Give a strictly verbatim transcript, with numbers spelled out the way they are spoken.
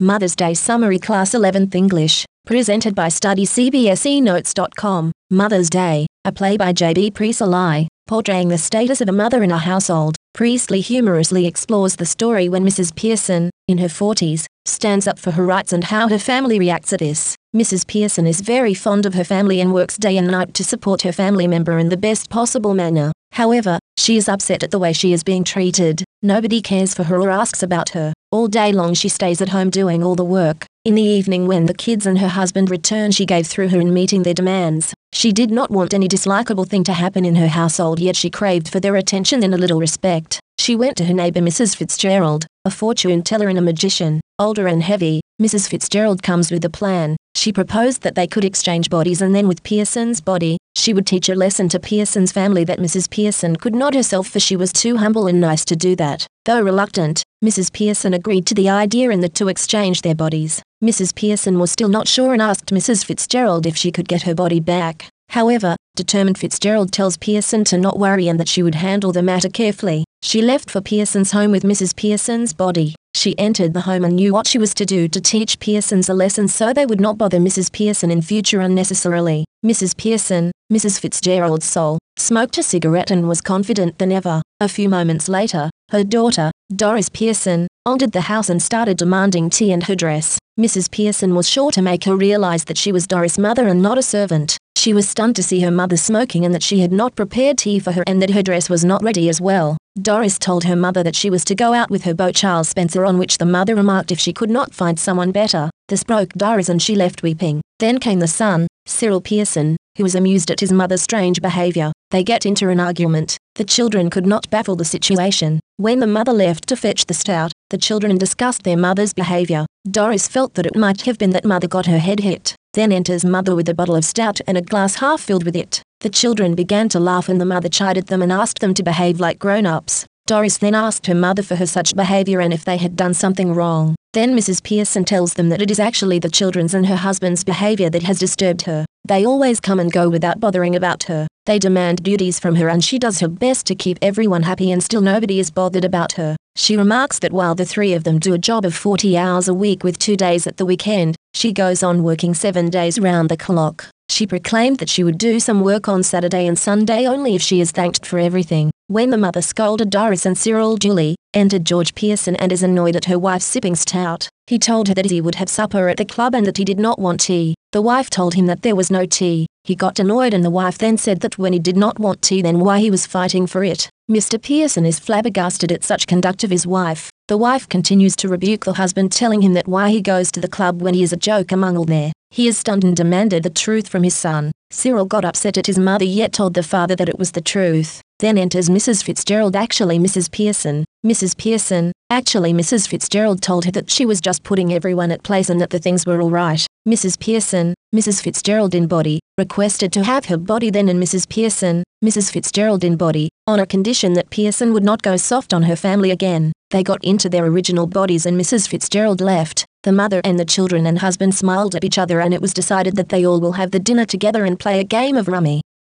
Mother's Day Summary Class eleventh English, presented by study C B S E notes dot com. Mother's Day, a play by J B Priestley, portraying the status of a mother in a household. Priestley humorously explores the story when Missus Pearson, in her forties, stands up for her rights and how her family reacts at this. Missus Pearson is very fond of her family and works day and night to support her family member in the best possible manner. However, she is upset at the way she is being treated. Nobody cares for her or asks about her. All day long she stays at home doing all the work. In the evening when the kids and her husband return, she gave through her in meeting their demands. She did not want any dislikable thing to happen in her household, yet she craved for their attention and a little respect. She went to her neighbor Missus Fitzgerald, a fortune teller and a magician. Older and heavy, Missus Fitzgerald comes with a plan. She proposed that they could exchange bodies, and then with Pearson's body, she would teach a lesson to Pearson's family that Missus Pearson could not herself, for she was too humble and nice to do that. Though reluctant, Missus Pearson agreed to the idea and the two exchanged their bodies. Missus Pearson was still not sure and asked Missus Fitzgerald if she could get her body back. However, determined, Fitzgerald tells Pearson to not worry and that she would handle the matter carefully. She left for Pearson's home with Missus Pearson's body. She entered the home and knew what she was to do to teach Pearson's a lesson so they would not bother Missus Pearson in future unnecessarily. Missus Pearson, Missus Fitzgerald's soul, smoked a cigarette and was confident than ever. A few moments later, her daughter, Doris Pearson, entered the house and started demanding tea and her dress. Missus Pearson was sure to make her realize that she was Doris' mother and not a servant. She was stunned to see her mother smoking and that she had not prepared tea for her and that her dress was not ready as well. Doris told her mother that she was to go out with her beau Charles Spencer, on which the mother remarked if she could not find someone better. This broke Doris and she left weeping. Then came the son, Cyril Pearson, who was amused at his mother's strange behavior. They get into an argument. The children could not baffle the situation. When the mother left to fetch the stout, the children discussed their mother's behavior. Doris felt that it might have been that mother got her head hit. Then enters mother with a bottle of stout and a glass half filled with it. The children began to laugh and the mother chided them and asked them to behave like grown-ups. Doris then asked her mother for her such behavior and if they had done something wrong. Then Missus Pearson tells them that it is actually the children's and her husband's behavior that has disturbed her. They always come and go without bothering about her. They demand duties from her and she does her best to keep everyone happy and still nobody is bothered about her. She remarks that while the three of them do a job of forty hours a week with two days at the weekend, she goes on working seven days round the clock. She proclaimed that she would do some work on Saturday and Sunday only if she is thanked for everything. When the mother scolded Doris and Cyril, Julie entered George Pearson and is annoyed at her wife sipping stout. He told her that he would have supper at the club and that he did not want tea. The wife told him that there was no tea. He got annoyed and the wife then said that when he did not want tea, then why he was fighting for it. Mister Pearson is flabbergasted at such conduct of his wife. The wife continues to rebuke the husband, telling him that why he goes to the club when he is a joke among all there. He is stunned and demanded the truth from his son. Cyril got upset at his mother yet told the father that it was the truth. Then enters Missus Fitzgerald, actually Missus Pearson. Missus Pearson, actually Missus Fitzgerald told her that she was just putting everyone at place and that the things were all right. Missus Pearson, Missus Fitzgerald in body, requested to have her body then, and Missus Pearson, Missus Fitzgerald in body, on a condition that Pearson would not go soft on her family again. They got into their original bodies and Missus Fitzgerald left. The mother and the children and husband smiled at each other and it was decided that they all will have the dinner together and play a game of rummy.